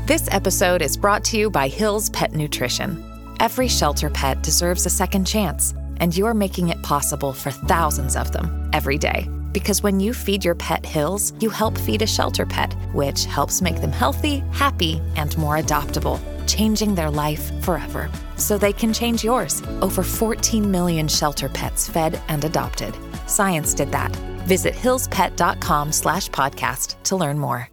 This episode is brought to you by Hill's Pet Nutrition. Every shelter pet deserves a second chance, and you're making it possible for thousands of them every day. Because when you feed your pet Hill's, you help feed a shelter pet, which helps make them healthy, happy, and more adoptable, changing their life forever. So they can change yours. Over 14 million shelter pets fed and adopted. Science did that. Visit hillspet.com/podcast to learn more.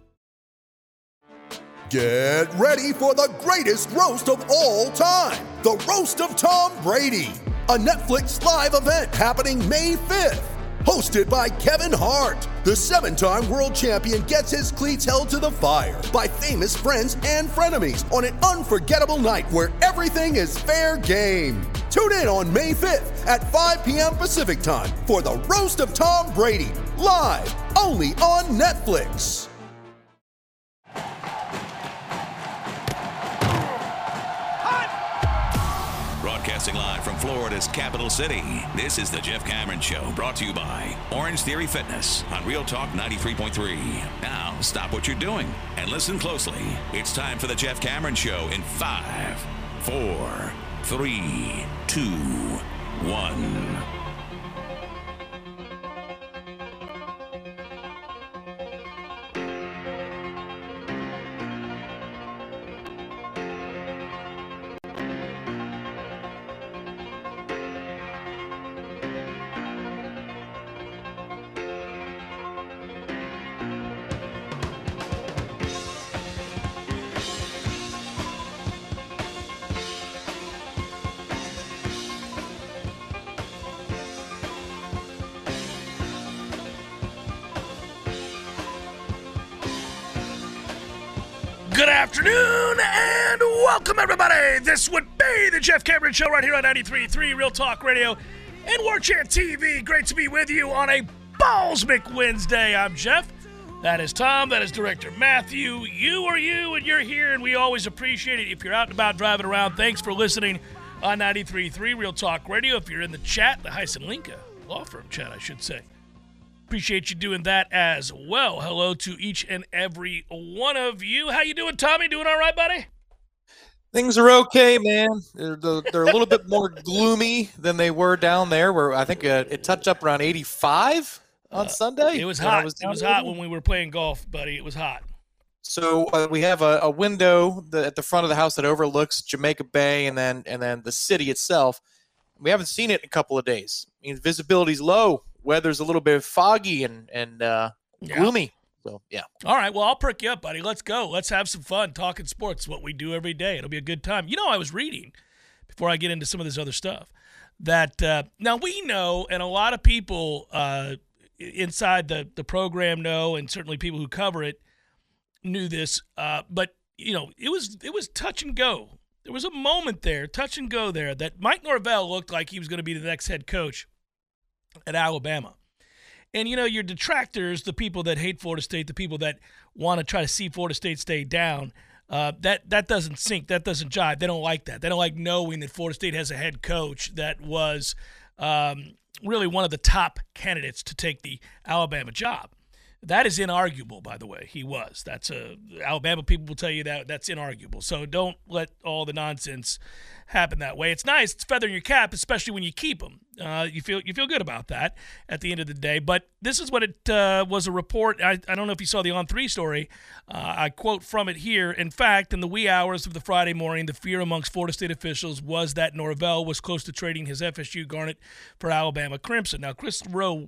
Get ready for the greatest roast of all time, the Roast of Tom Brady, a Netflix live event happening May 5th. Hosted by Kevin Hart, the 7-time world champion gets his cleats held to the fire by famous friends and frenemies on an unforgettable night where everything is fair game. Tune in on May 5th at 5 p.m. Pacific time for the Roast of Tom Brady, live only on Netflix. Broadcasting live from Florida's capital city, this is the Jeff Cameron Show, brought to you by Orange Theory Fitness on Real Talk 93.3. Now, stop what you're doing and listen closely. It's time for the Jeff Cameron Show in 5, 4, 3, 2, 1. Good afternoon and welcome, everybody. This would be the Jeff Cameron Show right here on 93.3 Real Talk Radio and War Chant TV. Great to be with you on a Ballsmick Wednesday. I'm Jeff. That is Tom. That is Director Matthew. You are you, and you're here, and we always appreciate it. If you're out and about driving around, thanks for listening on 93.3 Real Talk Radio. If you're in the chat, the Heisenlinka law firm chat, I should say. Appreciate you doing that as well. Hello to each and every one of you. How you doing, Tommy? Doing all right, buddy? Things are okay, man. They're a little bit more gloomy than they were down there, where I think it touched up around 85 on Sunday. It was hot. It was hot when we were playing golf, buddy. It was hot. So we have a window at the front of the house that overlooks Jamaica Bay and then the city itself. We haven't seen it in a couple of days. I mean, visibility's low. Weather's a little bit foggy and gloomy. So, yeah. All right. Well, I'll perk you up, buddy. Let's go. Let's have some fun talking sports, what we do every day. It'll be a good time. You know, I was reading, before I get into some of this other stuff, that now we know, and a lot of people inside the program know, and certainly people who cover it knew this, but, you know, it was touch and go. There was a moment there, touch and go there, that Mike Norvell looked like he was going to be the next head coach at Alabama. And, you know, your detractors, the people that hate Florida State, the people that want to try to see Florida State stay down, that doesn't sync. That doesn't jive. They don't like that. They don't like knowing that Florida State has a head coach that was really one of the top candidates to take the Alabama job. That is inarguable, by the way. He was. Alabama people will tell you that's inarguable. So don't let all the nonsense happen that way. It's nice. It's feathering your cap, especially when you keep them. You feel good about that at the end of the day. But this is what it was a report. I don't know if you saw the On3 story. I quote from it here. In fact, in the wee hours of the Friday morning, the fear amongst Florida State officials was that Norvell was close to trading his FSU Garnet for Alabama Crimson. Now, Chris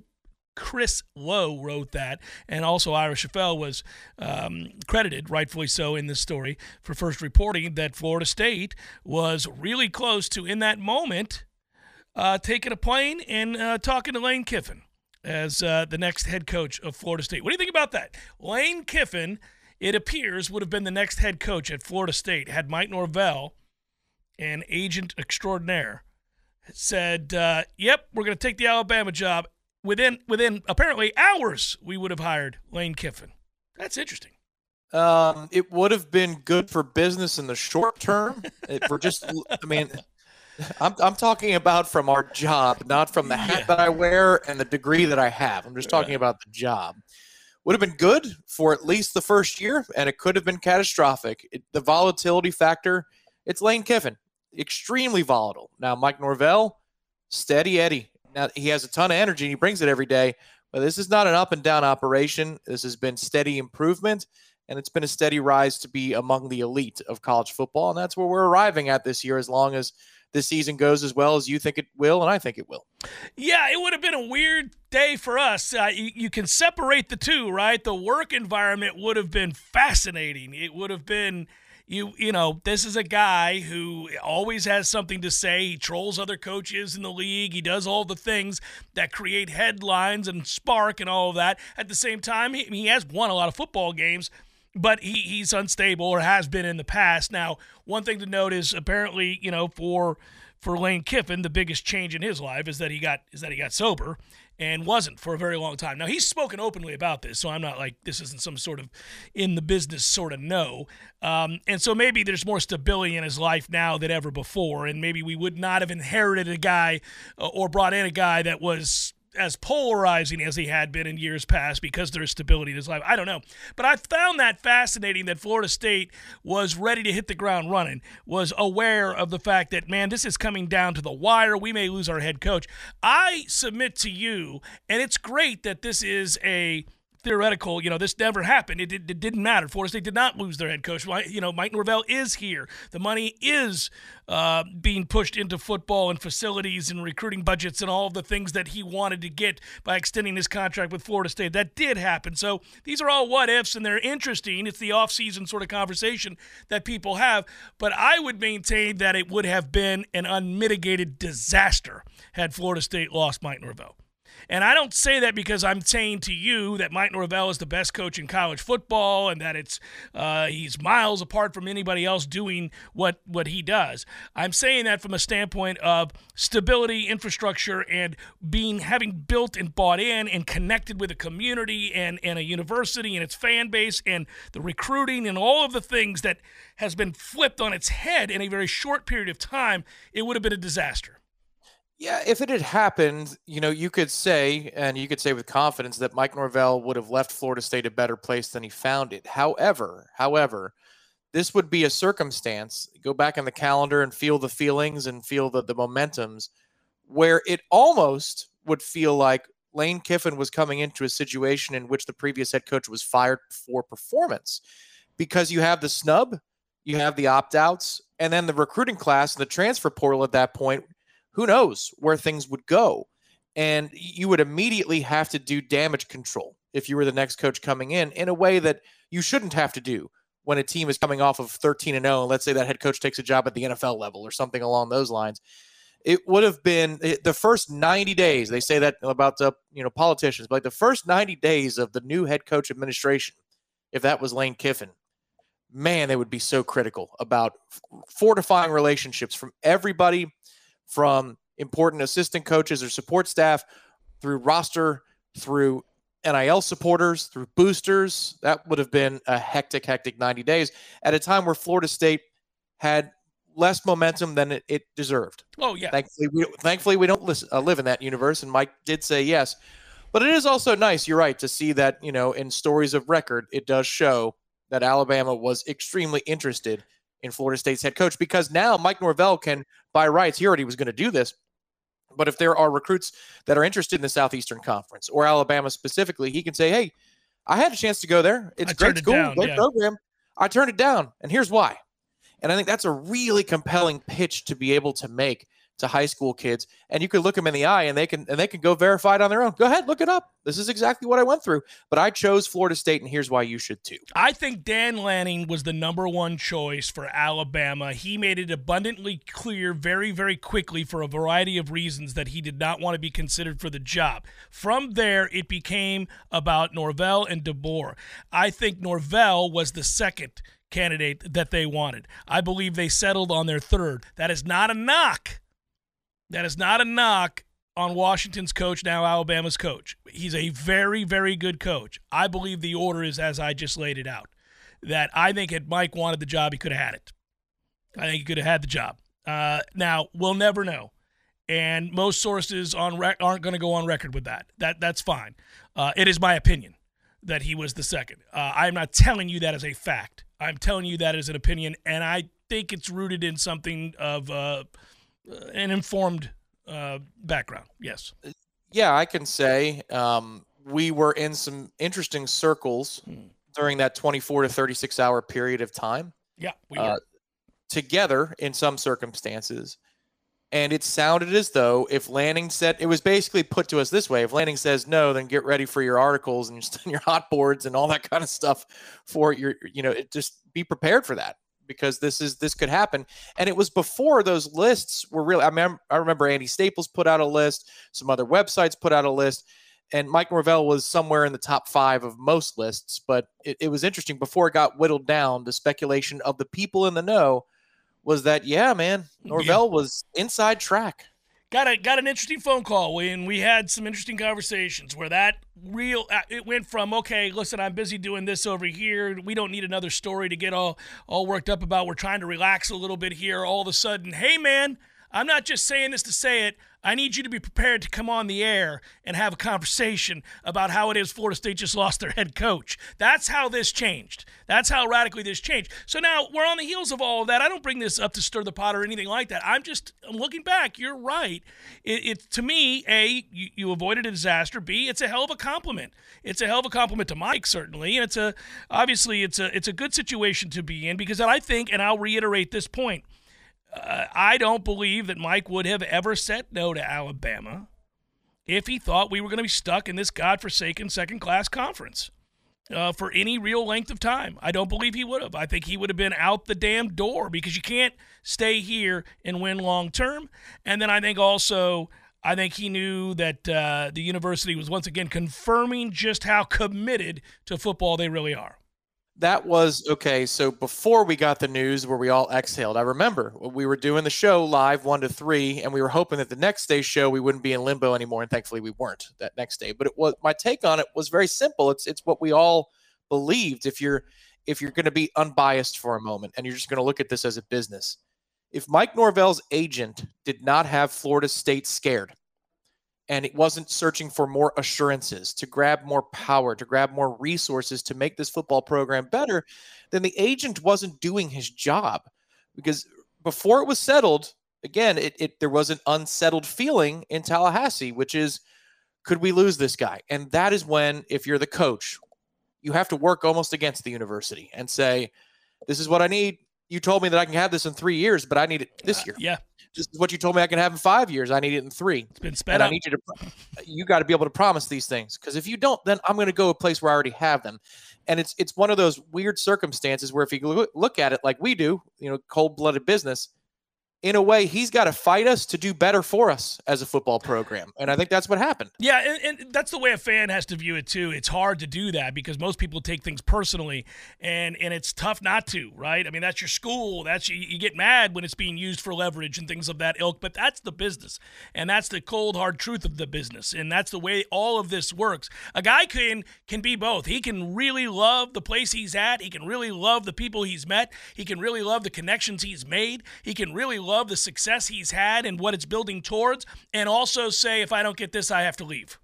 Lowe wrote that, and also Ira Schoffel was credited, rightfully so, in this story for first reporting that Florida State was really close to, in that moment, taking a plane and talking to Lane Kiffin as the next head coach of Florida State. What do you think about that? Lane Kiffin, it appears, would have been the next head coach at Florida State had Mike Norvell, an agent extraordinaire, said, yep, we're going to take the Alabama job. Within apparently hours, we would have hired Lane Kiffin. That's interesting. It would have been good for business in the short term. I'm talking about from our job, not from the hat that I wear and the degree that I have. I'm just talking about the job. would have been good for at least the first year, and it could have been catastrophic. The volatility factor, it's Lane Kiffin, extremely volatile. Now, Mike Norvell, steady Eddie. Now, he has a ton of energy, and he brings it every day, but this is not an up-and-down operation. This has been steady improvement, and it's been a steady rise to be among the elite of college football, and that's where we're arriving at this year, as long as this season goes as well as you think it will, and I think it will. Yeah, it would have been a weird day for us. You can separate the two, right? The work environment would have been fascinating. It would have been, you know, this is a guy who always has something to say. He trolls other coaches in the league. He does all the things that create headlines and spark and all of that. At the same time, he has won a lot of football games, but he's unstable, or has been in the past. Now, one thing to note is apparently, you know, for Lane Kiffin, the biggest change in his life is that he got sober, and wasn't for a very long time. Now, he's spoken openly about this, so I'm not like, this isn't some sort of in the business sort of no. And so maybe there's more stability in his life now than ever before, and maybe we would not have inherited a guy or brought in a guy that was as polarizing as he had been in years past because there's stability in his life. I don't know. But I found that fascinating that Florida State was ready to hit the ground running, was aware of the fact that, man, this is coming down to the wire. We may lose our head coach. I submit to you, and it's great that this is a theoretical, you know, this never happened. It didn't matter. Florida State did not lose their head coach. You know, Mike Norvell is here. The money is being pushed into football and facilities and recruiting budgets and all of the things that he wanted to get by extending his contract with Florida State. That did happen. So these are all what ifs, and they're interesting. It's the off-season sort of conversation that people have. But I would maintain that it would have been an unmitigated disaster had Florida State lost Mike Norvell. And I don't say that because I'm saying to you that Mike Norvell is the best coach in college football and that he's miles apart from anybody else doing what he does. I'm saying that from a standpoint of stability, infrastructure, and having built and bought in and connected with a community and a university and its fan base and the recruiting and all of the things that has been flipped on its head in a very short period of time. It would have been a disaster. Yeah, if it had happened, you know, you could say with confidence that Mike Norvell would have left Florida State a better place than he found it. However, this would be a circumstance, go back in the calendar and feel the feelings and feel the momentums, where it almost would feel like Lane Kiffin was coming into a situation in which the previous head coach was fired for performance, because you have the snub, you have the opt-outs, and then the recruiting class and the transfer portal at that point. Who knows where things would go? And you would immediately have to do damage control if you were the next coach coming in a way that you shouldn't have to do when a team is coming off of 13-0. And let's say that head coach takes a job at the NFL level or something along those lines. It would have been the first 90 days. They say that about politicians, but like the first 90 days of the new head coach administration, if that was Lane Kiffin, man, they would be so critical about fortifying relationships from everybody, from important assistant coaches or support staff, through roster, through NIL supporters, through boosters. That would have been a hectic 90 days at a time where Florida State had less momentum than it deserved. Oh, yeah. Thankfully, we don't live in that universe, and Mike did say yes. But it is also nice, you're right, to see that, you know, in stories of record, it does show that Alabama was extremely interested in Florida State's head coach, because now Mike Norvell can, by rights, he already was going to do this, but if there are recruits that are interested in the Southeastern Conference or Alabama specifically, he can say, hey, I had a chance to go there. It's a great school, great program. I turned it down, and here's why. And I think that's a really compelling pitch to be able to make to high school kids. And you could look them in the eye, and they can go verify it on their own. Go ahead, look it up. This is exactly what I went through. But I chose Florida State, and here's why you should too. I think Dan Lanning was the number one choice for Alabama. He made it abundantly clear very, very quickly for a variety of reasons that he did not want to be considered for the job. From there, it became about Norvell and DeBoer. I think Norvell was the second candidate that they wanted. I believe they settled on their third. That is not a knock. That is not a knock on Washington's coach, now Alabama's coach. He's a very, very good coach. I believe the order is as I just laid it out. That I think if Mike wanted the job, he could have had it. I think he could have had the job. Now, we'll never know. And most sources aren't going to go on record with that. That's fine. It is my opinion. that he was the second. I'm not telling you that as a fact. I'm telling you that as an opinion, and I think it's rooted in something of an informed background. Yes. Yeah, I can say we were in some interesting circles during that 24 to 36 hour period of time. Yeah, we were. Together in some circumstances. And it sounded as though if Lanning said, it was basically put to us this way: if Lanning says no, then get ready for your articles and your hot boards and all that kind of stuff for your, just be prepared for that, because this could happen. And it was before those lists were really, I remember Andy Staples put out a list, some other websites put out a list, and Mike Norvell was somewhere in the top 5 of most lists. But it was interesting, before it got whittled down, the speculation of the people in the know was that, yeah, man, Norvell was inside track. Got an interesting phone call, and we had some interesting conversations where it went from, okay, listen, I'm busy doing this over here. We don't need another story to get all worked up about. We're trying to relax a little bit here. All of a sudden, hey, man, I'm not just saying this to say it. I need you to be prepared to come on the air and have a conversation about how it is Florida State just lost their head coach. That's how this changed. That's how radically this changed. So now we're on the heels of all of that. I don't bring this up to stir the pot or anything like that. I'm looking back. You're right. It to me, A, you avoided a disaster. B, it's a hell of a compliment. It's a hell of a compliment to Mike, certainly. And it's a good situation to be in, because I think, and I'll reiterate this point, I don't believe that Mike would have ever said no to Alabama if he thought we were going to be stuck in this godforsaken second-class conference for any real length of time. I don't believe he would have. I think he would have been out the damn door, because you can't stay here and win long-term. And then I think he knew that the university was once again confirming just how committed to football they really are. That was okay. So before we got the news where we all exhaled, I remember we were doing the show live 1 to 3, and we were hoping that the next day's show we wouldn't be in limbo anymore, and thankfully we weren't that next day. But my take on it was very simple. It's what we all believed. If you're going to be unbiased for a moment and you're just going to look at this as a business, if Mike Norvell's agent did not have Florida State scared, and it wasn't searching for more assurances, to grab more power, to grab more resources to make this football program better, then the agent wasn't doing his job. Because before it was settled, again, there was an unsettled feeling in Tallahassee, which is, could we lose this guy? And that is when, if you're the coach, you have to work almost against the university and say, this is what I need. You told me that I can have this in 3 years, but I need it this year. Yeah. This is what you told me I can have in 5 years. I need it in 3. It's been sped up. I need you got to be able to promise these things, because if you don't, then I'm going to go a place where I already have them. And it's one of those weird circumstances where if you look at it like we do, cold-blooded business, in a way, he's got to fight us to do better for us as a football program. And I think that's what happened. Yeah, and that's the way a fan has to view it, too. It's hard to do that because most people take things personally, and it's tough not to, right? I mean, that's your school. You get mad when it's being used for leverage and things of that ilk, but that's the business, and that's the cold, hard truth of the business, and that's the way all of this works. A guy can be both. He can really love the place he's at. He can really love the people he's met. He can really love the connections he's made. He can really love the success he's had and what it's building towards, and also say, if I don't get this, I have to leave.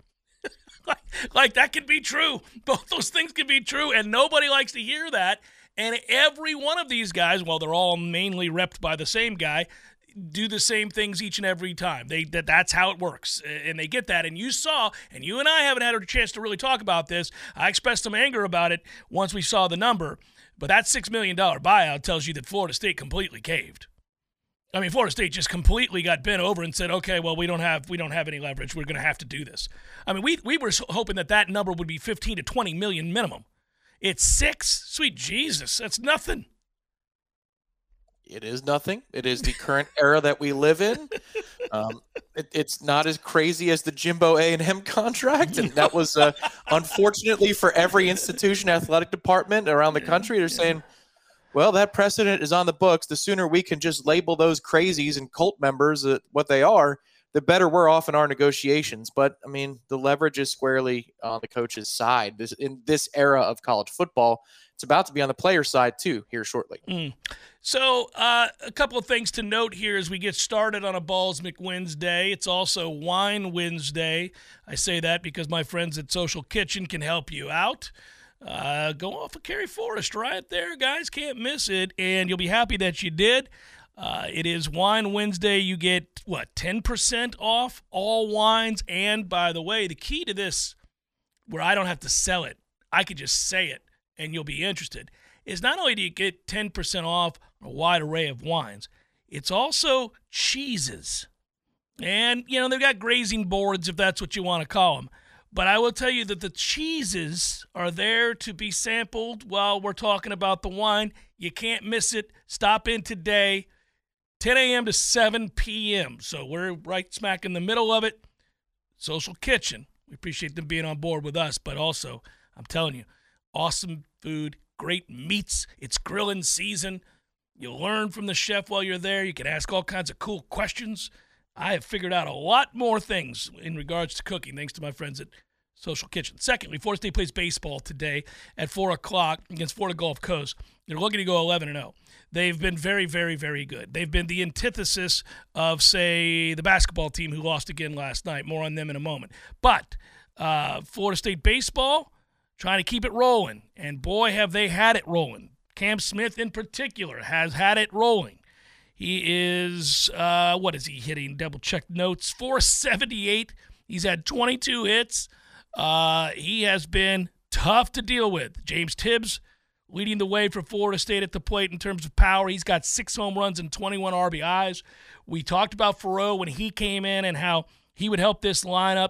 like that could be true. Both those things can be true, and nobody likes to hear that. And every one of these guys, while they're all mainly repped by the same guy, do the same things each and every time. That's how it works, and they get that. And you saw, and you and I haven't had a chance to really talk about this. I expressed some anger about it once we saw the number, but that $6 million buyout tells you that Florida State completely caved. I mean, Florida State just completely got bent over and said, okay, well, we don't have any leverage. We're going to have to do this. I mean, we were hoping that number would be 15 to 20 million minimum. It's 6. Sweet Jesus, that's nothing. It is nothing. It is the current era that we live in. It's not as crazy as the Jimbo A&M contract, and that was unfortunately for every institution, athletic department around the country. They're saying, well, that precedent is on the books. The sooner we can just label those crazies and cult members what they are, the better we're off in our negotiations. But, I mean, the leverage is squarely on the coach's side. In this era of college football, it's about to be on the player side, too, here shortly. So a couple of things to note here as we get started on a Balls McWednesday. It's also Wine Wednesday. I say that because my friends at Social Kitchen can help you out. Go off of Cary Forest right there, guys. Can't miss it, and you'll be happy that you did. It is Wine Wednesday. You get, 10% off all wines. And, by the way, the key to this, where I don't have to sell it, I could just say it, and you'll be interested, is not only do you get 10% off a wide array of wines, it's also cheeses. And, they've got grazing boards, if that's what you want to call them. But I will tell you that the cheeses are there to be sampled while we're talking about the wine. You can't miss it. Stop in today, 10 a.m. to 7 p.m. So we're right smack in the middle of it. Social Kitchen. We appreciate them being on board with us. But also, I'm telling you, awesome food. Great meats. It's grilling season. You'll learn from the chef while you're there. You can ask all kinds of cool questions. I have figured out a lot more things in regards to cooking thanks to my friends at Social Kitchen. Secondly, Florida State plays baseball today at 4 o'clock against Florida Gulf Coast. They're looking to go 11-0. They've been very, very, very good. They've been the antithesis of, say, the basketball team who lost again last night. More on them in a moment. But Florida State baseball, trying to keep it rolling. And, boy, have they had it rolling. Cam Smith, in particular, has had it rolling. He is, what is he hitting? Double-check notes. 478. He's had 22 hits. He has been tough to deal with. James Tibbs leading the way for Florida State at the plate in terms of power. He's got 6 home runs and 21 RBIs. We talked about Faroux when he came in and how he would help this lineup.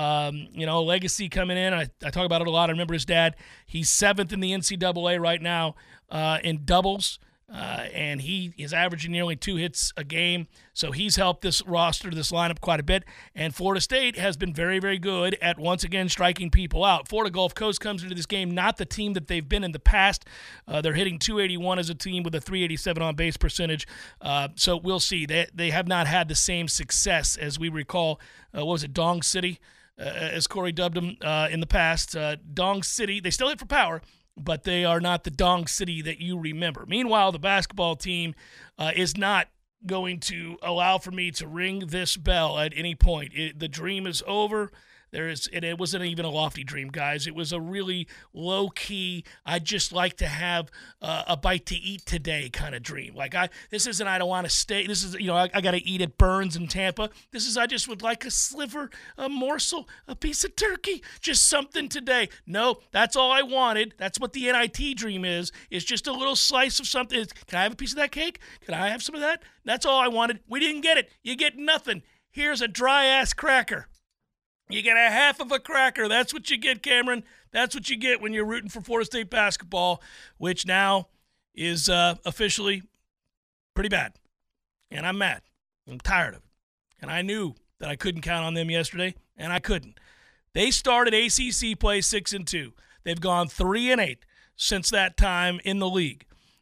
Legacy coming in. I talk about it a lot. I remember his dad. He's 7th in the NCAA right now in doubles, and he is averaging nearly 2 hits a game. So he's helped this roster, this lineup quite a bit. And Florida State has been very, very good at, once again, striking people out. Florida Gulf Coast comes into this game not the team that they've been in the past. They're hitting .281 as a team with a .387 on-base percentage. So we'll see. They have not had the same success as we recall. What was it, Dong City? As Corey dubbed them in the past. Dong City, they still hit for power, but they are not the Dong City that you remember. Meanwhile, the basketball team is not going to allow for me to ring this bell at any point. The dream is over. It wasn't even a lofty dream, guys. It was a really low-key, I'd just like to have a bite to eat today kind of dream. Like, this isn't I don't want to stay. This is, I got to eat at Burns in Tampa. This is I just would like a sliver, a morsel, a piece of turkey, just something today. No, that's all I wanted. That's what the NIT dream is just a little slice of something. Can I have a piece of that cake? Can I have some of that? That's all I wanted. We didn't get it. You get nothing. Here's a dry-ass cracker. You get a half of a cracker. That's what you get, Cameron. That's what you get when you're rooting for Florida State basketball, which now is officially pretty bad. And I'm mad. I'm tired of it. And I knew that I couldn't count on them yesterday, and I couldn't. They started ACC play 6-2. They've gone 3-8 since that time in the league.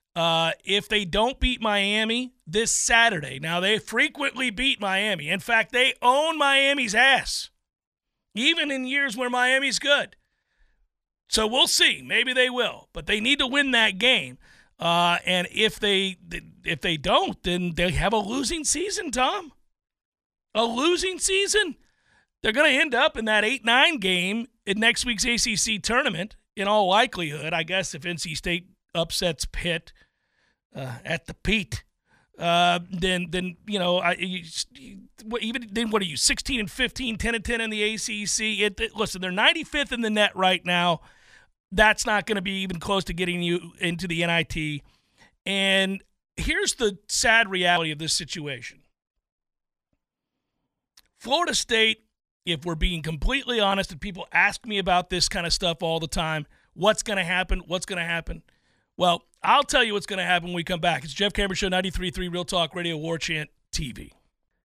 If they don't beat Miami this Saturday, now they frequently beat Miami. In fact, they own Miami's ass. Even in years where Miami's good. So we'll see. Maybe they will. But they need to win that game. And if they don't, then they have a losing season, Tom. A losing season. They're going to end up in that 8-9 game in next week's ACC tournament, in all likelihood. I guess if NC State upsets Pitt at the Pete. Then what are you, 16-15, 10-10 in the ACC? Listen, they're 95th in the net right now. That's not going to be even close to getting you into the NIT. And here's the sad reality of this situation. Florida State, if we're being completely honest, and people ask me about this kind of stuff all the time, what's going to happen? What's going to happen? Well, I'll tell you what's going to happen when we come back. It's Jeff Cameron Show, 93.3 Real Talk Radio, War Chant TV.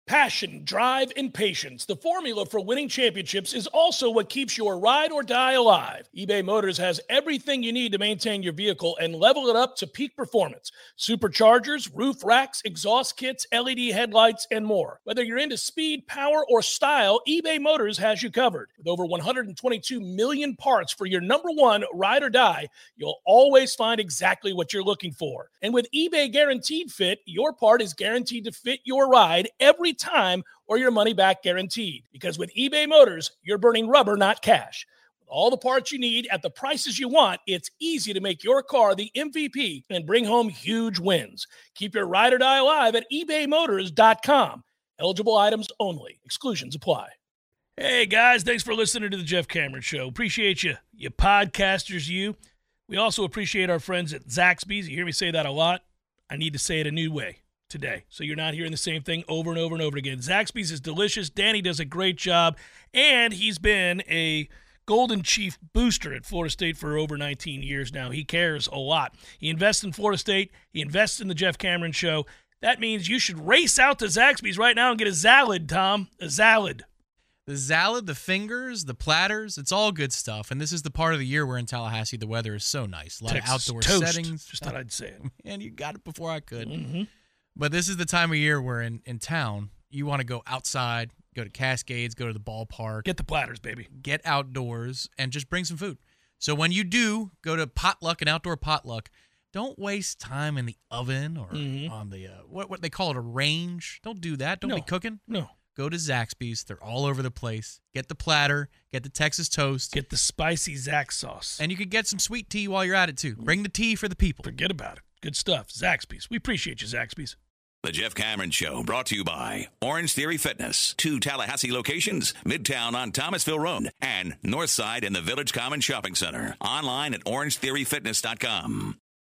Passion, drive, and patience. The formula for winning championships is also what keeps your ride or die alive. eBay Motors has everything you need to maintain your vehicle and level it up to peak performance. Superchargers, roof racks, exhaust kits, LED headlights, and more. Whether you're into speed, power, or style, eBay Motors has you covered. With over 122 million parts for your number one ride or die, you'll always find exactly what you're looking for. And with eBay Guaranteed Fit, your part is guaranteed to fit your ride every time or your money back guaranteed. Because with eBay Motors, you're burning rubber, not cash. With all the parts you need at the prices you want, it's easy to make your car the MVP and bring home huge wins. Keep your ride or die alive at ebaymotors.com. Eligible items only. Exclusions apply. Hey guys, thanks for listening to the Jeff Cameron Show. Appreciate you podcasters, you. We also appreciate our friends at Zaxby's. You hear me say that a lot. I need to say it a new way today, so you're not hearing the same thing over and over and over again. Zaxby's is delicious. Danny does a great job, and he's been a Golden Chief booster at Florida State for over 19 years now. He cares a lot. He invests in Florida State. He invests in the Jeff Cameron Show. That means you should race out to Zaxby's right now and get a Zalad, Tom. A Zalad. The Zalad, the fingers, the platters, it's all good stuff. And this is the part of the year where in Tallahassee the weather is so nice. A lot Texas of outdoor toast. settings. Just thought I'd say it. And you got it before I could. Mm-hmm. But this is the time of year where in town you want to go outside, go to Cascades, go to the ballpark. Get the platters, baby. Get outdoors and just bring some food. So when you do go to potluck, an outdoor potluck, don't waste time in the oven or on the, what they call it, a range. Don't do that. Don't be cooking. No. Go to Zaxby's. They're all over the place. Get the platter. Get the Texas toast. Get the spicy Zax sauce. And you could get some sweet tea while you're at it, too. Bring the tea for the people. Forget about it. Good stuff. Zaxby's. We appreciate you, Zaxby's. The Jeff Cameron Show, brought to you by Orange Theory Fitness. 2 Tallahassee locations, Midtown on Thomasville Road and Northside in the Village Common Shopping Center. Online at orangetheoryfitness.com.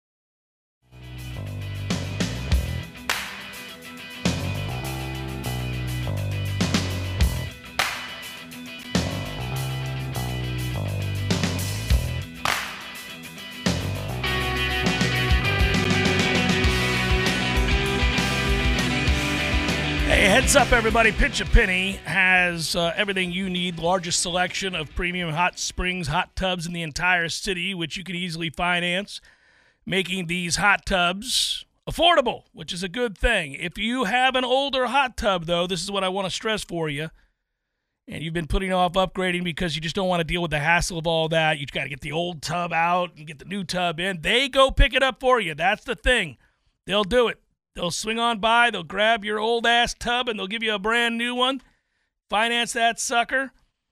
Hey, heads up, everybody. Pitch a Penny has everything you need. Largest selection of premium hot springs, hot tubs in the entire city, which you can easily finance, making these hot tubs affordable, which is a good thing. If you have an older hot tub, though, this is what I want to stress for you, and you've been putting off upgrading because you just don't want to deal with the hassle of all that. You've got to get the old tub out and get the new tub in. They go pick it up for you. That's the thing. They'll do it. They'll swing on by, they'll grab your old-ass tub, and they'll give you a brand new one. Finance that sucker.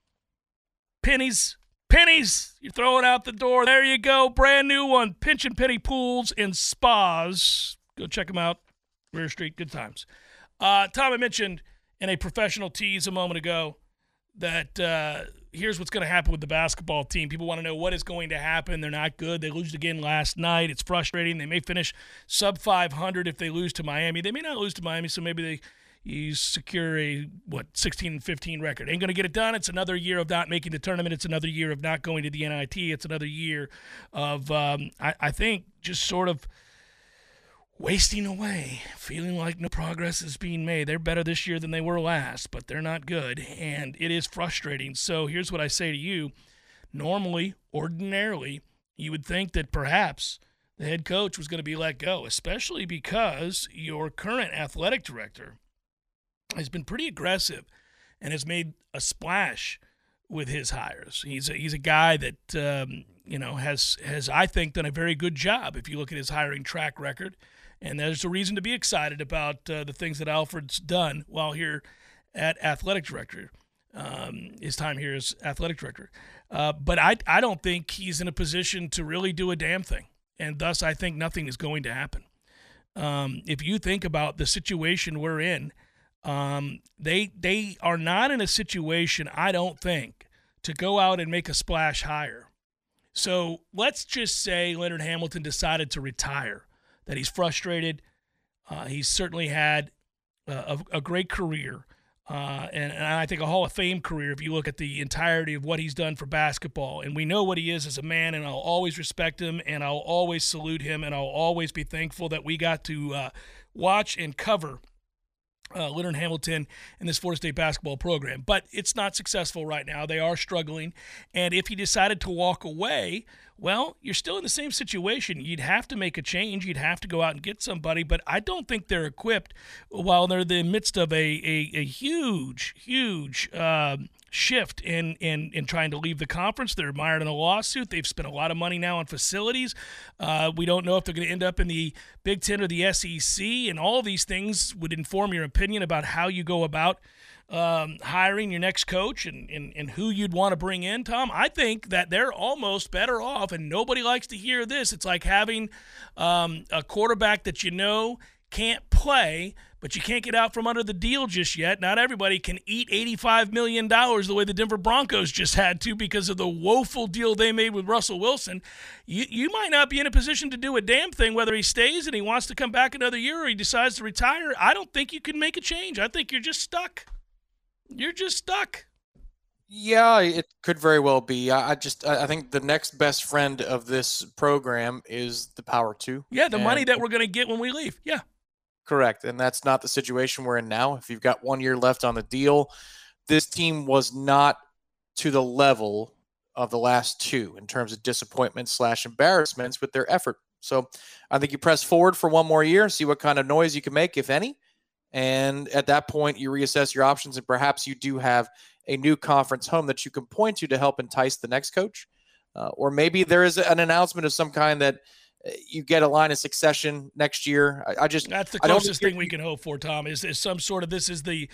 Pennies. You're throwing out the door. There you go, brand new one. Pinch and Penny Pools and Spas. Go check them out. Rear Street, good times. Tom, I mentioned in a professional tease a moment ago that here's what's going to happen with the basketball team. People want to know what is going to happen. They're not good. They lose again last night. It's frustrating. They may finish sub 500 if they lose to Miami. They may not lose to Miami, so maybe you secure a 16-15 record. Ain't going to get it done. It's another year of not making the tournament. It's another year of not going to the NIT. It's another year of I think just sort of wasting away, feeling like no progress is being made. They're better this year than they were last, but they're not good, and it is frustrating. So here's what I say to you. Normally, ordinarily, you would think that perhaps the head coach was going to be let go, especially because your current athletic director has been pretty aggressive and has made a splash with his hires. He's a guy that has I think done a very good job if you look at his hiring track record. And there's a reason to be excited about the things that Alfred's done while here at athletic director, his time here as athletic director. But I don't think he's in a position to really do a damn thing. And thus, I think nothing is going to happen. If you think about the situation we're in, they are not in a situation, I don't think, to go out and make a splash hire. So let's just say Leonard Hamilton decided to retire, that he's frustrated. He's certainly had a great career, and I think a Hall of Fame career if you look at the entirety of what he's done for basketball. And we know what he is as a man, and I'll always respect him, and I'll always salute him, and I'll always be thankful that we got to watch and cover Leonard Hamilton and this Florida State basketball program. But it's not successful right now. They are struggling. And if he decided to walk away, well, you're still in the same situation. You'd have to make a change. You'd have to go out and get somebody. But I don't think they're equipped while they're in the midst of a huge shift in trying to leave the conference. They're mired in a lawsuit. They've spent a lot of money now on facilities. We don't know if they're going to end up in the Big Ten or the SEC, and all of these things would inform your opinion about how you go about hiring your next coach and who you'd want to bring in, Tom. I think that they're almost better off, and nobody likes to hear this. It's like having a quarterback that you know can't play, but you can't get out from under the deal just yet. Not everybody can eat $85 million the way the Denver Broncos just had to because of the woeful deal they made with Russell Wilson. You might not be in a position to do a damn thing, whether he stays and he wants to come back another year or he decides to retire. I don't think you can make a change. I think you're just stuck. You're just stuck. Yeah, it could very well be. I think the next best friend of this program is the Power 2. Yeah, the money that we're going to get when we leave. Yeah. Correct. And that's not the situation we're in now. If you've got 1 year left on the deal, this team was not to the level of the last two in terms of disappointments/embarrassments with their effort. So I think you press forward for 1 more year, see what kind of noise you can make, if any. And at that point, you reassess your options, and perhaps you do have a new conference home that you can point to help entice the next coach. Or maybe there is an announcement of some kind that you get a line of succession next year. That's the closest thing we can hope for, Tom, is some sort of, this is the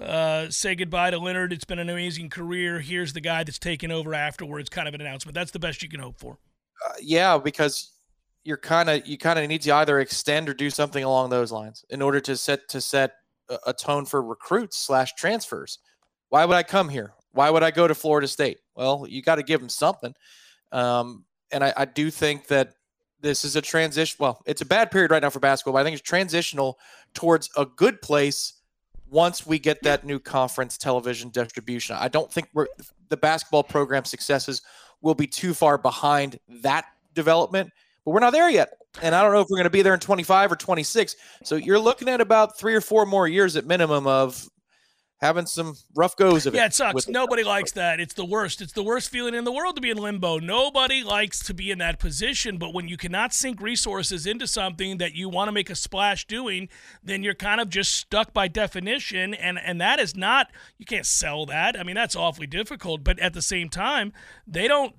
say goodbye to Leonard. It's been an amazing career. Here's the guy that's taken over afterwards kind of an announcement. That's the best you can hope for. Yeah, because you kind of need to either extend or do something along those lines in order to set a tone for recruits/transfers. Why would I come here? Why would I go to Florida State? Well, you got to give them something. And I do think that this is a transition. Well, it's a bad period right now for basketball, but I think it's transitional towards a good place once we get that new conference television distribution. I don't think the basketball program successes will be too far behind that development, but we're not there yet. And I don't know if we're going to be there in 25 or 26. So you're looking at about 3 or 4 more years at minimum of having some rough goes of it. Yeah, it sucks. Nobody likes that. It's the worst. It's the worst feeling in the world to be in limbo. Nobody likes to be in that position, but when you cannot sink resources into something that you want to make a splash doing, then you're kind of just stuck by definition, and that is not, you can't sell that. I mean, that's awfully difficult, but at the same time, they don't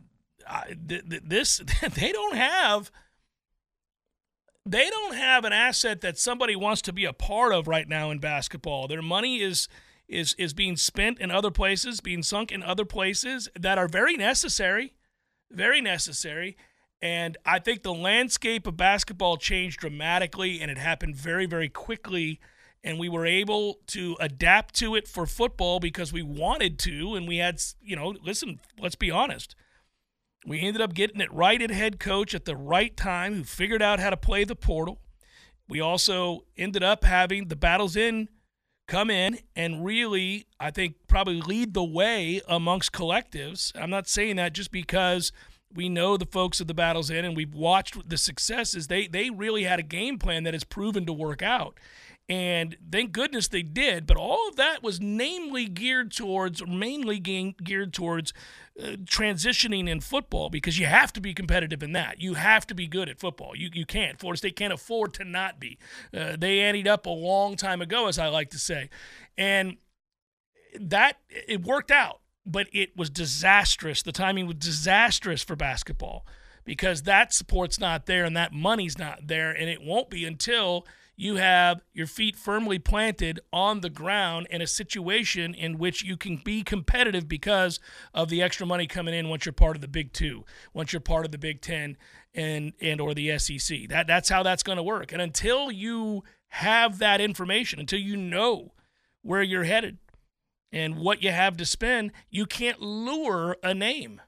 have an asset that somebody wants to be a part of right now in basketball. Their money is being spent in other places, being sunk in other places that are very necessary. And I think the landscape of basketball changed dramatically, and it happened very, very quickly. And we were able to adapt to it for football because we wanted to. And we had, listen, let's be honest. We ended up getting it right at head coach at the right time, who figured out how to play the portal. We also ended up having the Battles In come in and really, I think, probably lead the way amongst collectives. I'm not saying that just because we know the folks of the Battles In and we've watched the successes. They really had a game plan that has proven to work out. And thank goodness they did, but all of that was mainly geared towards transitioning in football, because you have to be competitive in that. You have to be good at football. You can't. Florida State can't afford to not be. They anteed up a long time ago, as I like to say. And that, it worked out, but it was disastrous. The timing was disastrous for basketball because that support's not there and that money's not there, and it won't be until you have your feet firmly planted on the ground in a situation in which you can be competitive because of the extra money coming in once you're part of the Big Two, once you're part of the Big Ten and or the SEC. That's how that's going to work. And until you have that information, until you know where you're headed and what you have to spend, you can't lure a name.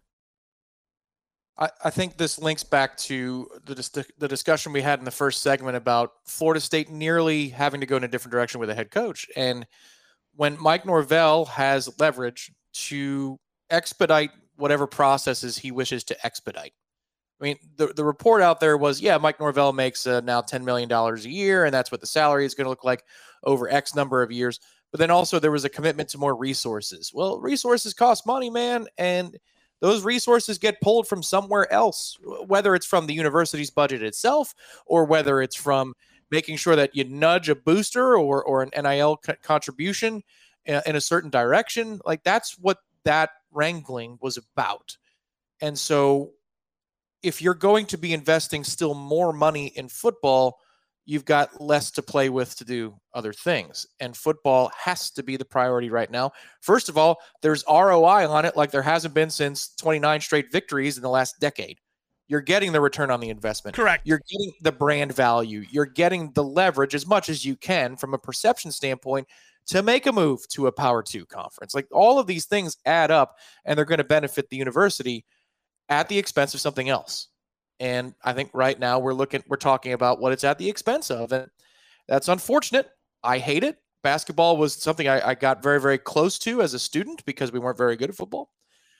I think this links back to the discussion we had in the first segment about Florida State nearly having to go in a different direction with a head coach. And when Mike Norvell has leverage to expedite whatever processes he wishes to expedite, I mean, the report out there was, Mike Norvell makes now $10 million a year, and that's what the salary is going to look like over X number of years. But then also there was a commitment to more resources. Well, resources cost money, man, and those resources get pulled from somewhere else, whether it's from the university's budget itself or whether it's from making sure that you nudge a booster or an NIL contribution in a certain direction. Like, that's what that wrangling was about. And so if you're going to be investing still more money in football, you've got less to play with to do other things. And football has to be the priority right now. First of all, there's ROI on it like there hasn't been since 29 straight victories in the last decade. You're getting the return on the investment. Correct. You're getting the brand value. You're getting the leverage as much as you can from a perception standpoint to make a move to a Power 2 conference. Like, all of these things add up, and they're going to benefit the university at the expense of something else. And I think right now we're talking about what it's at the expense of. And that's unfortunate. I hate it. Basketball was something I got very, very close to as a student because we weren't very good at football.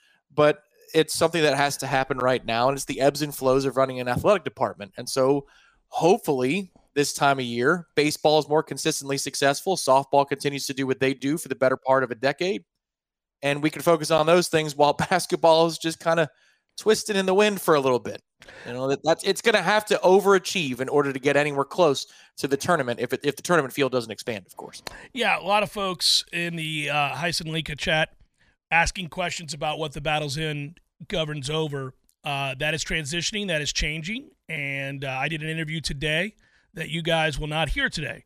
But it's something that has to happen right now. And it's the ebbs and flows of running an athletic department. And so hopefully this time of year, baseball is more consistently successful. Softball continues to do what they do for the better part of a decade. And we can focus on those things while basketball is just kind of twisted in the wind for a little bit. You know, that's it's going to have to overachieve in order to get anywhere close to the tournament if the tournament field doesn't expand, of course. Yeah, a lot of folks in the Heisen Linka chat asking questions about what the Battle's In governs over. That is transitioning, that is changing, and I did an interview today that you guys will not hear today,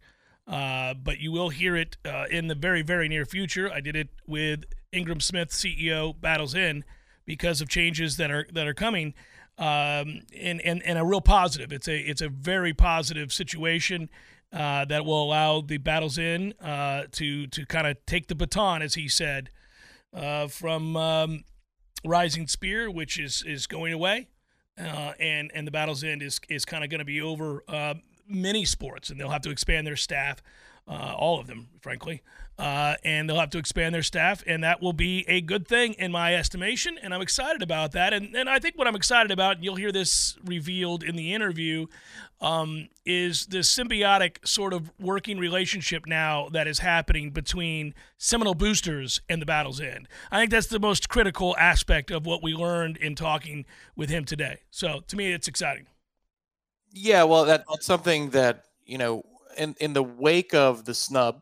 but you will hear it in the very, very near future. I did it with Ingram Smith, CEO, Battle's In, because of changes that are coming. And a real positive. It's a very positive situation that will allow the Battle's In to kind of take the baton, as he said, from Rising Spear, which is going away, and the Battle's End is kind of going to be over many sports, and they'll have to expand their staff, all of them, frankly. And they'll have to expand their staff, and that will be a good thing in my estimation, and I'm excited about that. And I think what I'm excited about, and you'll hear this revealed in the interview, is this symbiotic sort of working relationship now that is happening between Seminole Boosters and the Battle's End. I think that's the most critical aspect of what we learned in talking with him today. So to me, it's exciting. Yeah, well, that's something that, you know, in the wake of the snub,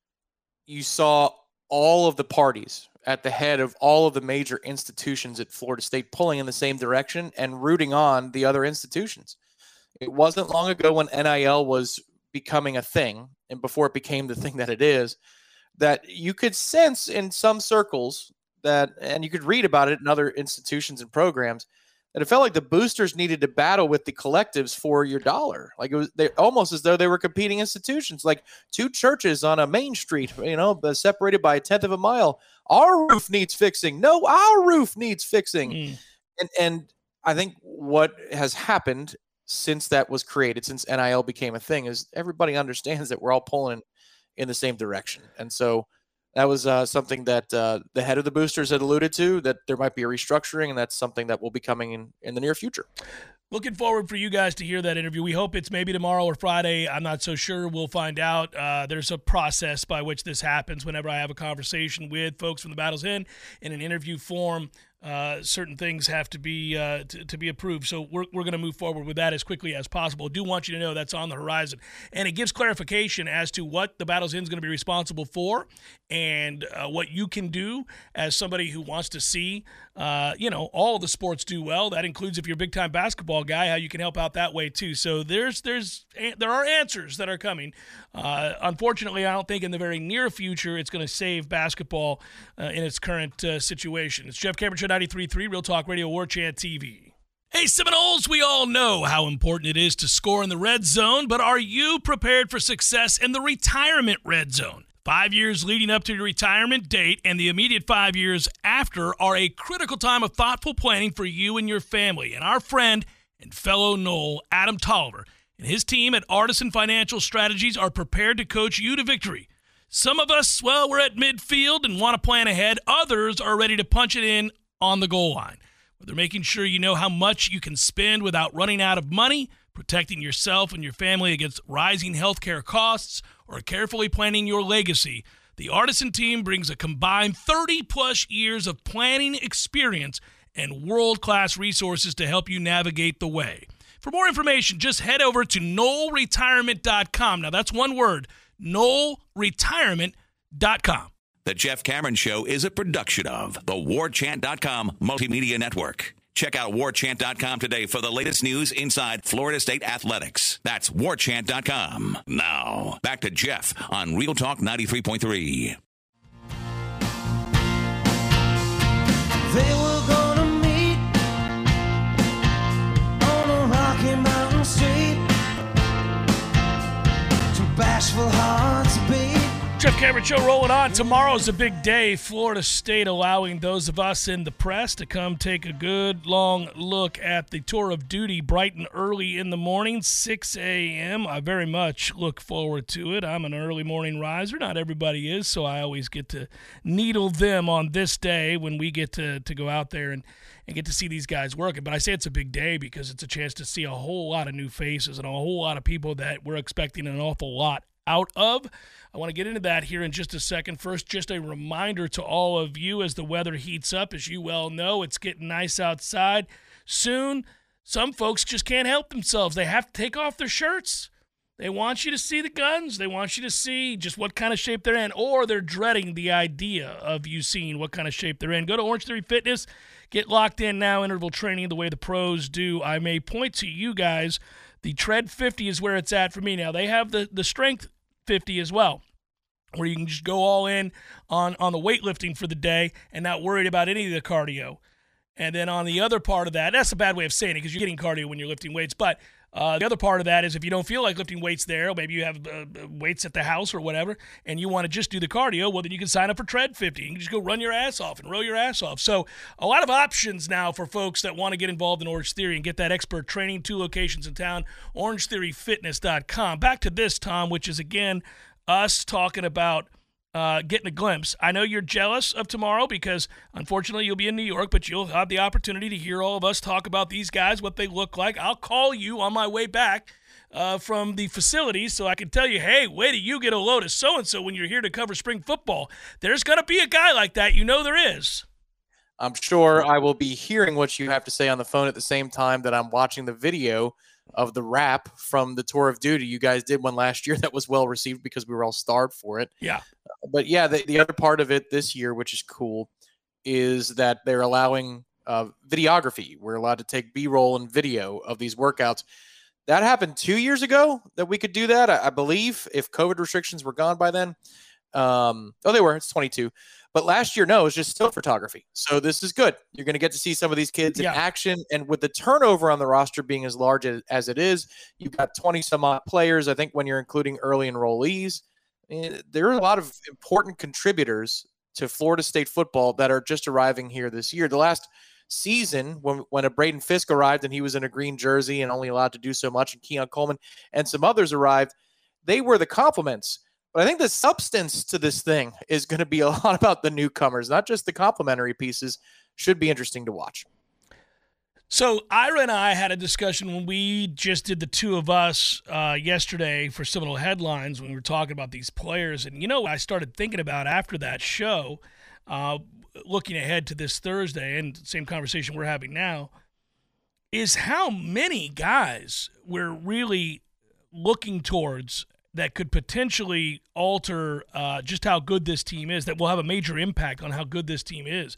you saw all of the parties at the head of all of the major institutions at Florida State pulling in the same direction and rooting on the other institutions. It wasn't long ago when NIL was becoming a thing, and before it became the thing that it is, that you could sense in some circles that, and you could read about it in other institutions and programs, that it felt like the boosters needed to battle with the collectives for your dollar. Like, it was almost as though they were competing institutions, like two churches on a main street, you know, separated by 1/10 of a mile. Our roof needs fixing. No, our roof needs fixing. And I think what has happened since that was created, since NIL became a thing, is everybody understands that we're all pulling in the same direction. And so that was something that the head of the boosters had alluded to, that there might be a restructuring, and that's something that will be coming in the near future. Looking forward for you guys to hear that interview. We hope it's maybe tomorrow or Friday. I'm not so sure. We'll find out. There's a process by which this happens whenever I have a conversation with folks from the Battle's In an interview form. Certain things have to be approved. So we're going to move forward with that as quickly as possible. Do want you to know that's on the horizon. And it gives clarification as to what the Battle's In is going to be responsible for, and what you can do as somebody who wants to see, all the sports do well. That includes, if you're a big-time basketball guy, how you can help out that way too. So there are answers that are coming. Unfortunately, I don't think in the very near future it's going to save basketball in its current situation. It's Jeff Cameron Show 93.3, Real Talk Radio, War Chant TV. Hey, Seminoles, we all know how important it is to score in the red zone, but are you prepared for success in the retirement red zone? 5 years leading up to your retirement date and the immediate 5 years after are a critical time of thoughtful planning for you and your family. And our friend and fellow Knoll, Adam Tolliver, and his team at Artisan Financial Strategies are prepared to coach you to victory. Some of us, we're at midfield and want to plan ahead. Others are ready to punch it in on the goal line. Whether making sure you know how much you can spend without running out of money, protecting yourself and your family against rising healthcare costs, or carefully planning your legacy, the Artisan team brings a combined 30-plus years of planning experience and world-class resources to help you navigate the way. For more information, just head over to KnollRetirement.com. Now, that's one word, KnollRetirement.com. The Jeff Cameron Show is a production of the WarChant.com Multimedia Network. Check out WarChant.com today for the latest news inside Florida State athletics. That's WarChant.com. Now, back to Jeff on Real Talk 93.3. They were gonna meet on a Rocky Mountain street. Two bashful hearts beat. Jeff Cameron Show rolling on. Tomorrow's a big day. Florida State allowing those of us in the press to come take a good long look at the tour of duty bright and early in the morning, 6 a.m. I very much look forward to it. I'm an early morning riser. Not everybody is, so I always get to needle them on this day when we get to go out there and get to see these guys working. But I say it's a big day because it's a chance to see a whole lot of new faces and a whole lot of people that we're expecting an awful lot out of. I want to get into that here in just a second. First, just a reminder to all of you as the weather heats up. As you well know, it's getting nice outside. Soon, some folks just can't help themselves. They have to take off their shirts. They want you to see the guns. They want you to see just what kind of shape they're in, or they're dreading the idea of you seeing what kind of shape they're in. Go to Orange Theory Fitness. Get locked in now, interval training the way the pros do. I may point to you guys, the Tread 50 is where it's at for me now. They have the Strength 50 as well, where you can just go all in on the weightlifting for the day and not worried about any of the cardio. And then on the other part of that, that's a bad way of saying it because you're getting cardio when you're lifting weights, but the other part of that is if you don't feel like lifting weights there, or maybe you have weights at the house or whatever, and you want to just do the cardio, well, then you can sign up for Tread 50. You can just go run your ass off and roll your ass off. So a lot of options now for folks that want to get involved in Orange Theory and get that expert training. 2 locations in town, OrangeTheoryFitness.com. Back to this, Tom, which is, again, us talking about getting a glimpse. I know you're jealous of tomorrow because, unfortunately, you'll be in New York, but you'll have the opportunity to hear all of us talk about these guys, what they look like. I'll call you on my way back from the facility so I can tell you, hey, wait till you get a load of so-and-so when you're here to cover spring football. There's going to be a guy like that. You know there is. I'm sure I will be hearing what you have to say on the phone at the same time that I'm watching the video of the wrap from the Tour of Duty. You guys did one last year that was well received because we were all starved for it. Yeah. But yeah, the other part of it this year, which is cool, is that they're allowing videography. We're allowed to take B-roll and video of these workouts. That happened 2 years ago that we could do that, I believe, if COVID restrictions were gone by then. They were. It's 22. But last year, no, it was just still photography. So this is good. You're going to get to see some of these kids in action. And with the turnover on the roster being as large as it is, you've got 20-some-odd players. I think when you're including early enrollees, there are a lot of important contributors to Florida State football that are just arriving here this year. The last season, when a Braden Fisk arrived and he was in a green jersey and only allowed to do so much, and Keon Coleman and some others arrived, they were the compliments. But I think the substance to this thing is going to be a lot about the newcomers, not just the complimentary pieces. Should be interesting to watch. So Ira and I had a discussion when we just did the two of us yesterday for Seminole Headlines when we were talking about these players. And, I started thinking about after that show, looking ahead to this Thursday, and same conversation we're having now, is how many guys we're really looking towards that could potentially alter just how good this team is, that will have a major impact on how good this team is.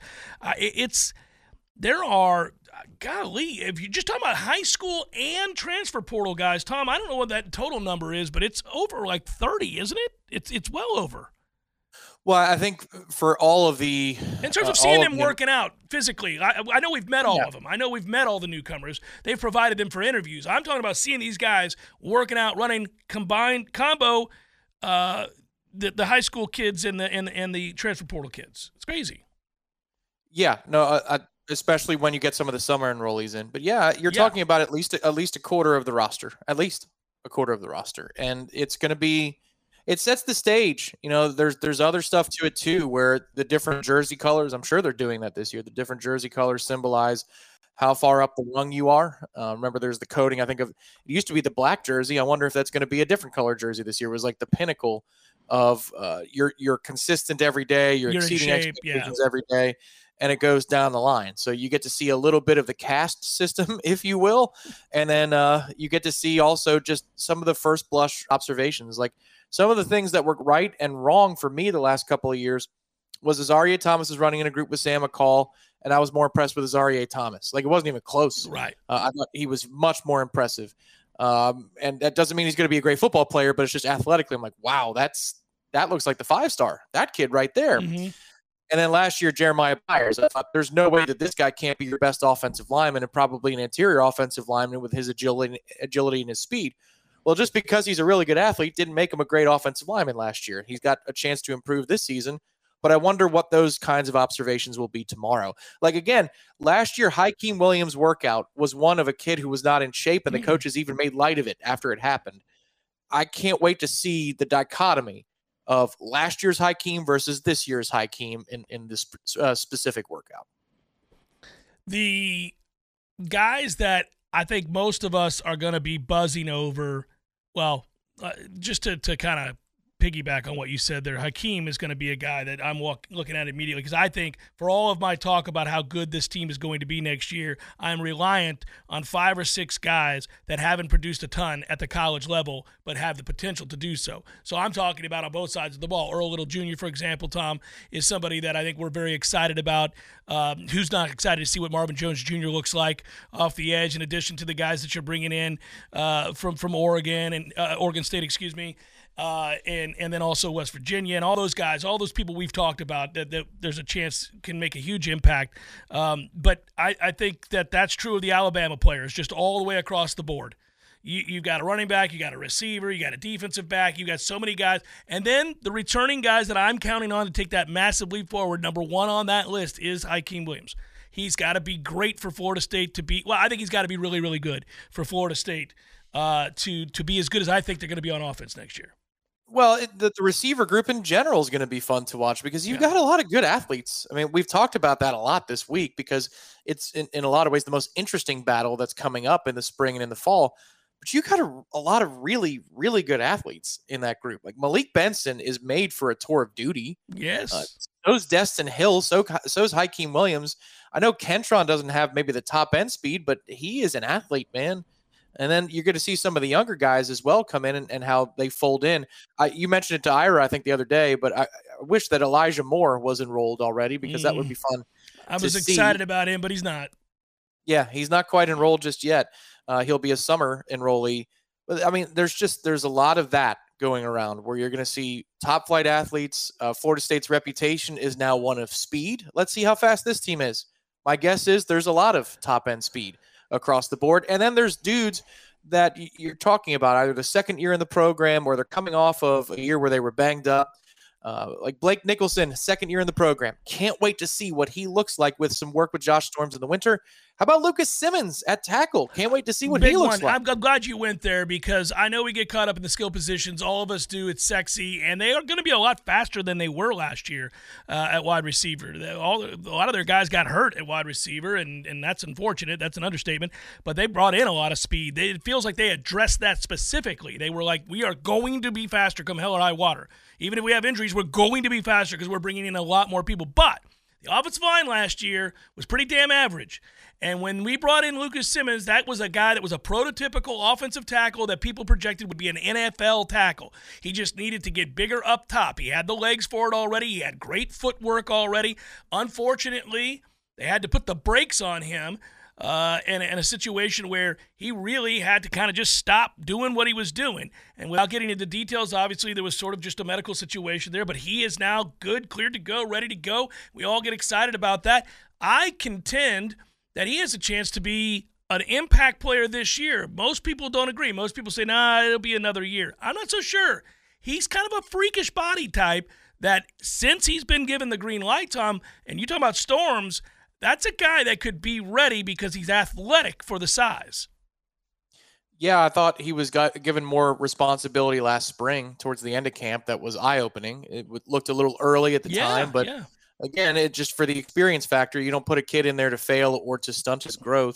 There are, golly, if you're just talking about high school and transfer portal guys, Tom, I don't know what that total number is, but it's over like 30, isn't it? It's well over. Well, I think for all of the... In terms of seeing them working out physically, I know we've met all of them. I know we've met all the newcomers. They've provided them for interviews. I'm talking about seeing these guys working out, running combined combo, the high school kids and the transfer portal kids. It's crazy. Yeah, no, especially when you get some of the summer enrollees in. But yeah, you're talking about at least a quarter of the roster, and it's going to be... It sets the stage. There's other stuff to it too, where the different jersey colors, I'm sure they're doing that this year. The different jersey colors symbolize how far up the lung you are. Remember, there's the coding. I think it used to be the black jersey. I wonder if that's going to be a different color jersey this year. It was like the pinnacle of you're consistent every day. You're exceeding expectations every day, and it goes down the line. So you get to see a little bit of the caste system, if you will, and then you get to see also just some of the first blush observations, like some of the things that were right and wrong for me the last couple of years. Was Azareye'h Thomas is running in a group with Sam McCall, and I was more impressed with Azareye'h Thomas. Like, it wasn't even close. Right. I thought he was much more impressive. And that doesn't mean he's going to be a great football player, but it's just athletically, I'm like, wow, that looks like the 5-star. That kid right there. Mm-hmm. And then last year, Jeremiah Byers. I thought there's no way that this guy can't be your best offensive lineman and probably an interior offensive lineman with his agility and his speed. Well, just because he's a really good athlete didn't make him a great offensive lineman last year. He's got a chance to improve this season. But I wonder what those kinds of observations will be tomorrow. Like, again, last year, Hykeem Williams' workout was one of a kid who was not in shape, and the coaches even made light of it after it happened. I can't wait to see the dichotomy of last year's Hykeem versus this year's Hykeem in this specific workout. The guys that I think most of us are going to be buzzing over, well, just to kind of piggyback on what you said there, Hykeem is going to be a guy that I'm looking at immediately, because I think for all of my talk about how good this team is going to be next year, I'm reliant on 5 or 6 guys that haven't produced a ton at the college level but have the potential to do so. So I'm talking about on both sides of the ball. Earl Little Jr., for example, Tom, is somebody that I think we're very excited about. Who's not excited to see what Marvin Jones Jr. looks like off the edge, in addition to the guys that you're bringing in from Oregon and Oregon State, excuse me. And then also West Virginia and all those guys, all those people we've talked about that there's a chance can make a huge impact. But I think that's true of the Alabama players, just all the way across the board. You've got a running back, you got a receiver, you got a defensive back, you got so many guys. And then the returning guys that I'm counting on to take that massive leap forward, number 1 on that list is Hykeem Williams. He's got to be great for Florida State to be – well, I think he's got to be really, really good for Florida State to be as good as I think they're going to be on offense next year. Well, the receiver group in general is going to be fun to watch because you've got a lot of good athletes. I mean, we've talked about that a lot this week because it's in a lot of ways the most interesting battle that's coming up in the spring and in the fall. But you got a lot of really, really good athletes in that group. Like Malik Benson is made for a tour of duty. Yes. So's Destin Hill. So's Hykeem Williams. I know Kentron doesn't have maybe the top end speed, but he is an athlete, man. And then you're going to see some of the younger guys as well come in and how they fold in. You mentioned it to Ira, I think, the other day, but I wish that Elijah Moore was enrolled already because that would be fun. I was excited about him, but he's not. Yeah, he's not quite enrolled just yet. He'll be a summer enrollee. But, I mean, there's a lot of that going around where you're going to see top-flight athletes. Florida State's reputation is now one of speed. Let's see how fast this team is. My guess is there's a lot of top-end speed across the board. And then there's dudes that you're talking about, either the second year in the program or they're coming off of a year where they were banged up. Like Blake Nicholson, second year in the program. Can't wait to see what he looks like with some work with Josh Storms in the winter. How about Lucas Simmons at tackle? Can't wait to see what he looks like. I'm glad you went there because I know we get caught up in the skill positions. All of us do. It's sexy, and they are going to be a lot faster than they were last year at wide receiver. A lot of their guys got hurt at wide receiver, and that's unfortunate. That's an understatement. But they brought in a lot of speed. It feels like they addressed that specifically. They were like, we are going to be faster come hell or high water. Even if we have injuries, we're going to be faster because we're bringing in a lot more people. But the offensive line last year was pretty damn average. And when we brought in Lucas Simmons, that was a guy that was a prototypical offensive tackle that people projected would be an NFL tackle. He just needed to get bigger up top. He had the legs for it already. He had great footwork already. Unfortunately, they had to put the brakes on him in a situation where he really had to kind of just stop doing what he was doing. And without getting into details, obviously there was sort of just a medical situation there, but he is now good, cleared to go, ready to go. We all get excited about that. I contend that he has a chance to be an impact player this year. Most people don't agree. Most people say, nah, it'll be another year. I'm not so sure. He's kind of a freakish body type that since he's been given the green light, Tom, and you talk about Storms, that's a guy that could be ready because he's athletic for the size. Yeah, I thought he was given more responsibility last spring towards the end of camp. That was eye-opening. It looked a little early at the time, but again, it just for the experience factor, you don't put a kid in there to fail or to stunt his growth.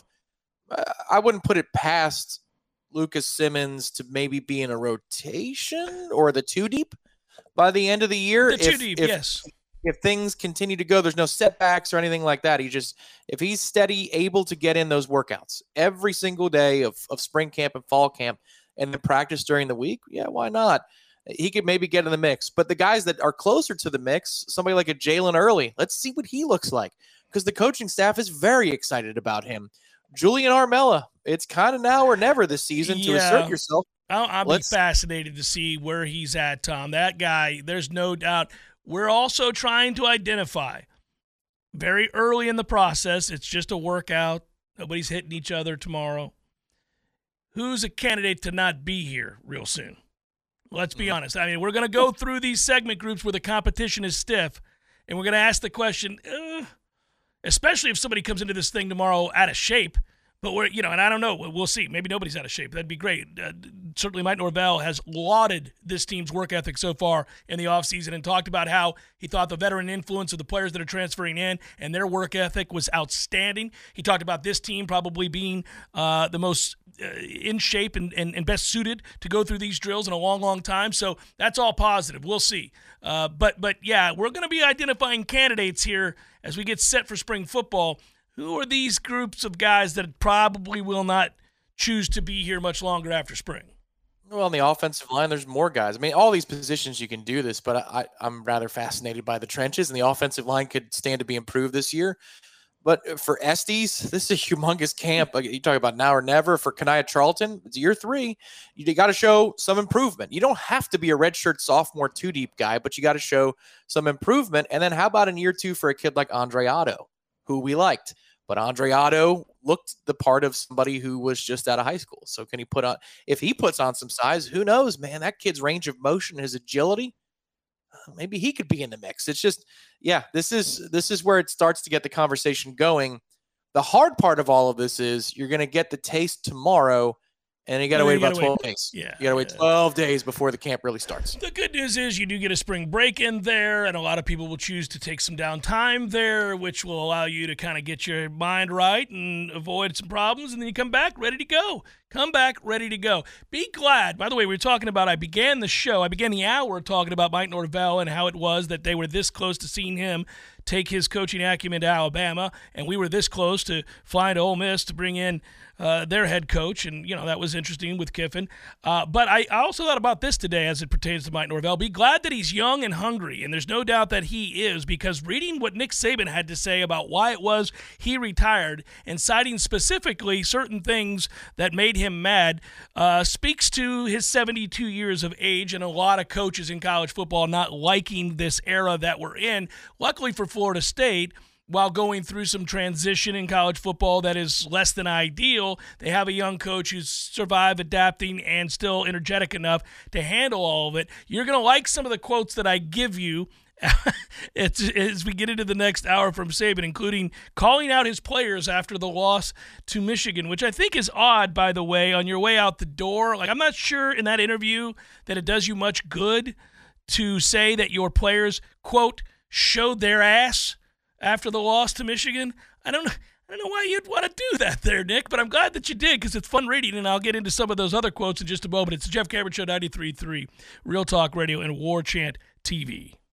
I wouldn't put it past Lucas Simmons to maybe be in a rotation or the 2 deep by the end of the year. The 2 deep, yes. If things continue to go, there's no setbacks or anything like that. If he's steady, able to get in those workouts every single day of spring camp and fall camp and then practice during the week, yeah, why not? He could maybe get in the mix. But the guys that are closer to the mix, somebody like a Jalen Early, let's see what he looks like, because the coaching staff is very excited about him. Julian Armella, it's kind of now or never this season to assert yourself. I'll be fascinated to see where he's at, Tom. That guy, there's no doubt. We're also trying to identify very early in the process. It's just a workout. Nobody's hitting each other tomorrow. Who's a candidate to not be here real soon? Let's be honest. I mean, we're going to go through these segment groups where the competition is stiff, and we're going to ask the question, especially if somebody comes into this thing tomorrow out of shape. But and I don't know. We'll see. Maybe nobody's out of shape. That'd be great. Certainly Mike Norvell has lauded this team's work ethic so far in the offseason and talked about how he thought the veteran influence of the players that are transferring in and their work ethic was outstanding. He talked about this team probably being the most in shape and best suited to go through these drills in a long, long time. So that's all positive. We'll see. But yeah, we're going to be identifying candidates here as we get set for spring football. Who are these groups of guys that probably will not choose to be here much longer after spring? Well, on the offensive line, there's more guys. I mean, all these positions you can do this, but I'm rather fascinated by the trenches, and the offensive line could stand to be improved this year. But for Estes, this is a humongous camp. You talk about now or never. For Kaniah Charlton, it's year 3. You got to show some improvement. You don't have to be a redshirt sophomore 2-deep guy, but you got to show some improvement. And then how about in year 2 for a kid like Andre Otto, who we liked? But Andre Otto looked the part of somebody who was just out of high school. So can he if he puts on some size, who knows, man, that kid's range of motion, his agility, maybe he could be in the mix. It's just, yeah, this is where it starts to get the conversation going. The hard part of all of this is you're going to get the taste tomorrow, and you got to wait about 12 days. Yeah, you got to wait 12 days before the camp really starts. The good news is you do get a spring break in there, and a lot of people will choose to take some downtime there, which will allow you to kind of get your mind right and avoid some problems, and then you come back ready to go. Come back ready to go. Be glad. By the way, we were talking about, I began the hour talking about Mike Norvell and how it was that they were this close to seeing him take his coaching acumen to Alabama, and we were this close to flying to Ole Miss to bring in their head coach, and that was interesting with Kiffin. But I also thought about this today as it pertains to Mike Norvell. Be glad that he's young and hungry, and there's no doubt that he is, because reading what Nick Saban had to say about why it was he retired and citing specifically certain things that made him mad speaks to his 72 years of age and a lot of coaches in college football not liking this era that we're in. Luckily for Florida State, while going through some transition in college football that is less than ideal, they have a young coach who's survived adapting and still energetic enough to handle all of it. You're going to like some of the quotes that I give you as we get into the next hour from Saban, including calling out his players after the loss to Michigan, which I think is odd, by the way, on your way out the door. Like, I'm not sure in that interview that it does you much good to say that your players, quote, showed their ass after the loss to Michigan. I don't know why you'd want to do that there, Nick, but I'm glad that you did, because it's fun reading, and I'll get into some of those other quotes in just a moment. It's the Jeff Cameron Show, 93.3, Real Talk Radio and War Chant TV.